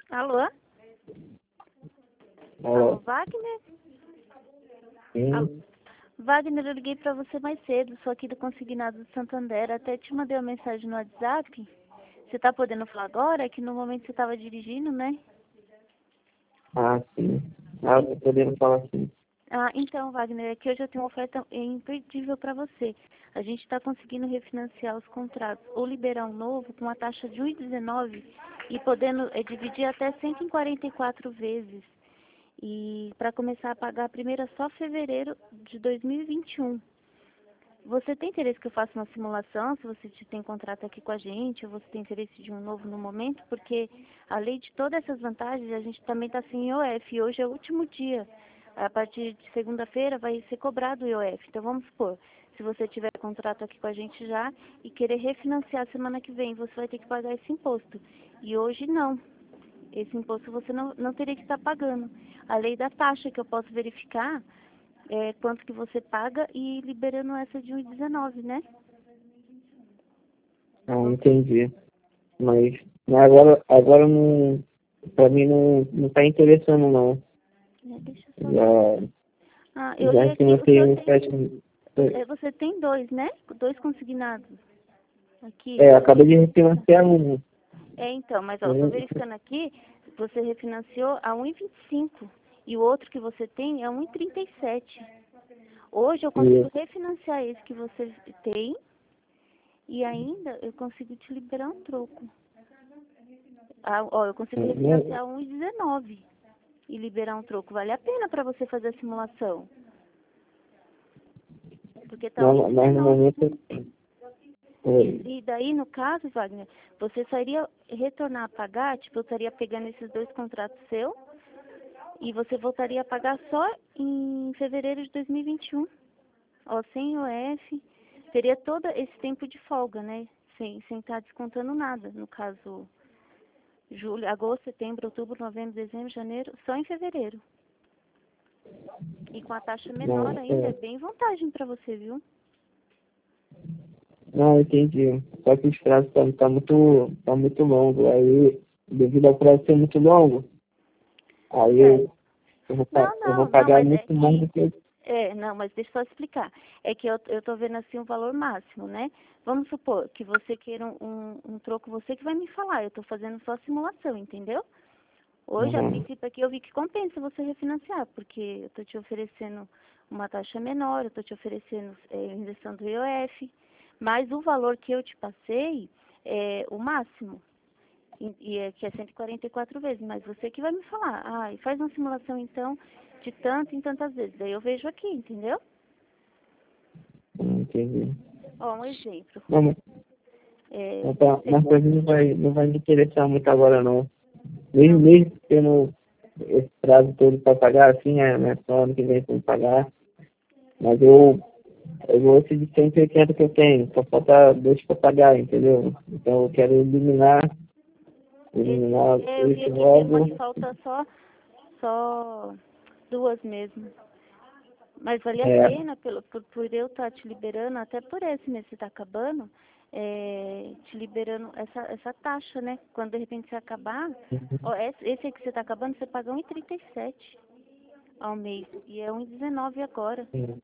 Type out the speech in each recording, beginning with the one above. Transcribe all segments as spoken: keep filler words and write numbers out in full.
Alô? Alô? Alô, Wagner? Sim. Alô? Wagner, eu liguei pra você mais cedo, sou aqui do Consignado do Santander, até te mandei uma mensagem no WhatsApp. Você tá podendo falar agora? É que no momento você tava dirigindo, né? Ah, sim. Ah, tô podendo falar assim. Ah, então, Wagner, é que hoje eu tenho uma oferta imperdível para você. A gente está conseguindo refinanciar os contratos ou liberar um novo com uma taxa de um vírgula dezenove e podendo é, dividir até cento e quarenta e quatro vezes. E para começar a pagar a primeira só fevereiro de dois mil e vinte e um. Você tem interesse que eu faça uma simulação, se você tem contrato aqui com a gente, ou você tem interesse de um novo no momento? Porque, além de todas essas vantagens, a gente também está sem I O F. E hoje é o último dia. A partir de segunda-feira vai ser cobrado o I O F. Então, vamos supor, se você tiver contrato aqui com a gente já e querer refinanciar semana que vem, você vai ter que pagar esse imposto. E hoje não. Esse imposto você não, não teria que estar pagando. A lei da taxa que eu posso verificar é, quanto que você paga e liberando essa de um vírgula dezenove, né? Ah, entendi. Mas, mas agora, agora não, pra mim não, não tá interessando não. É, deixa eu só ver. Já, Ah, eu li já aqui, o financei senhor um tem, sete. é, você tem dois, né? Dois consignados aqui. É, acabei de refinanciar um. É, então, mas ó, eu tô um verificando aqui, você refinanciou a um vírgula vinte e cinco e o outro que você tem é um vírgula trinta e sete. Hoje eu consigo e, refinanciar esse que você tem e ainda eu consigo te liberar um troco. Ah, ó, eu consigo né, refinanciar um vírgula dezenove e liberar um troco. Vale a pena para você fazer a simulação. Porque tá um mas mas no vírgula dezenove. momento. Oi. E, e daí, no caso, Wagner, você só iria retornar a pagar, tipo, eu estaria pegando esses dois contratos seus e você voltaria a pagar só em fevereiro de dois mil e vinte e um. Ó, sem I O F, teria todo esse tempo de folga, né? Sem sem estar descontando nada. No caso, julho, agosto, setembro, outubro, novembro, dezembro, janeiro, só em fevereiro. E com a taxa menor Não, ainda, é é, bem vantagem para você, viu? não, entendi. Só que os prazos estão tá muito, tá muito longo. Aí, devido ao prazo ser muito longo, aí É. eu, eu, vou, pa- Não, eu vou não, não, pagar mas é muito mais que do que. é, não, mas deixa eu só explicar. É que eu, eu tô vendo assim um valor máximo, né? Vamos supor que você queira um, um, um troco, você que vai me falar. Eu tô fazendo só simulação, entendeu? Hoje, a Uhum. princípio aqui, eu vi que compensa você refinanciar, porque eu tô te oferecendo uma taxa menor, eu tô te oferecendo é, injeção do I O F, mas o valor que eu te passei é o máximo. E, e é que é cento e quarenta e quatro vezes, mas você que vai me falar. Ah, e faz uma simulação então de tanto em tantas vezes. Daí eu vejo aqui, entendeu? Entendi. Ó, um exemplo. Não, mas, É, mas pra você, mas pra mim não vai, não vai me interessar muito agora não. Mesmo, não, mesmo tendo esse prazo todo para pagar, assim, é, né? Só ano que vem para pagar. Mas eu, eu vou seguir cento e oitenta que eu tenho. Só falta dois para pagar, entendeu? Então eu quero eliminar, esse, eliminar é, eu vi esse aqui tem uma que logo. falta só, só duas mesmo. Mas vale a É, pena pelo, por, por eu estar te liberando, até por esse mês que está acabando, é, te liberando essa, essa taxa, né? Quando de repente você acabar, ó, esse, esse aí que você está acabando, você paga um vírgula trinta e sete ao mês. E é um vírgula dezenove agora.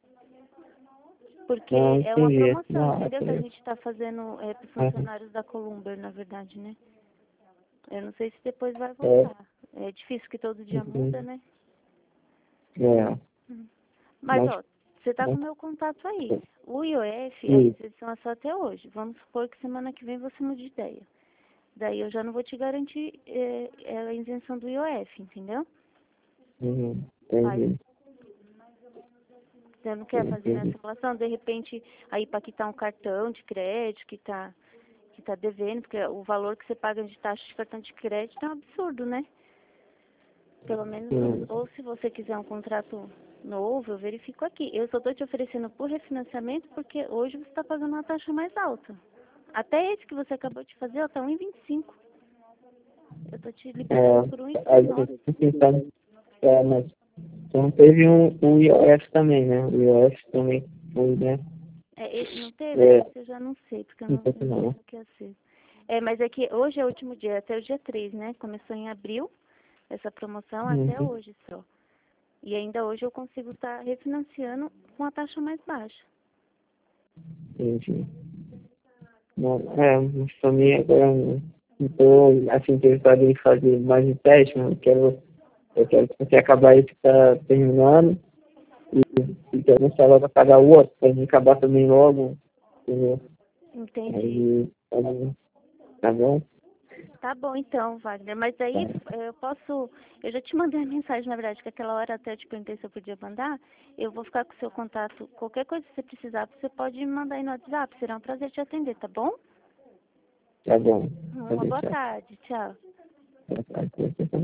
não Porque é uma entendi. promoção, Não, entendeu? Que a é, gente está fazendo é, para os é, funcionários da Columber, na verdade, né? Eu não sei se depois vai é, voltar. É difícil que todo dia muda, né? é, Hum. Mas, mas, ó, você tá com mas, o meu contato aí. O I O F, a e, isenção é só até hoje. Vamos supor que semana que vem você mude de ideia. Daí eu já não vou te garantir é, é, a isenção do I O F, entendeu? uhum, Aí entendi, você não quer fazer na entendi. simulação, de repente, aí para quitar um cartão de crédito que tá, que tá devendo, porque o valor que você paga de taxa de cartão de crédito é um absurdo, né? Pelo menos, você- Sim. ou se você quiser um contrato novo, eu verifico aqui. Eu só estou te oferecendo por refinanciamento porque hoje você está pagando uma taxa mais alta. Até esse que você acabou de fazer, está um vírgula vinte e cinco. Eu estou te liberando por É, aí, um vírgula dezenove. assim, tá, é, mas então teve um, um I O F também, né? O I O F também foi, né? É, esse não teve? É, Esse eu já não sei, porque eu não não, sei eu se não sei não. o que é ser. É, mas é que hoje é o último dia, até o dia três, né? Começou em abril, essa promoção, até Uhum. hoje só. E ainda hoje eu consigo estar refinanciando com a taxa mais baixa. Entendi. Não, é, mas também agora não estou assim, interessado em fazer mais um teste, mas eu quero, eu quero que você acabar esse que está terminando e, e que eu não sei logo pagar o outro, para não acabar também logo, entendeu? Entendi. Aí, tá bom? Tá bom? Tá bom então, Wagner. Mas aí Tá. eh, eu posso. Eu já te mandei a mensagem, na verdade, que aquela hora até eu te perguntei se eu podia mandar. Eu vou ficar com o seu contato. Qualquer coisa que você precisar, você pode me mandar aí no WhatsApp. Será um prazer te atender, tá bom? Tá bom. Uma Pode boa deixar. tarde. Tchau. Tá, tá, tá.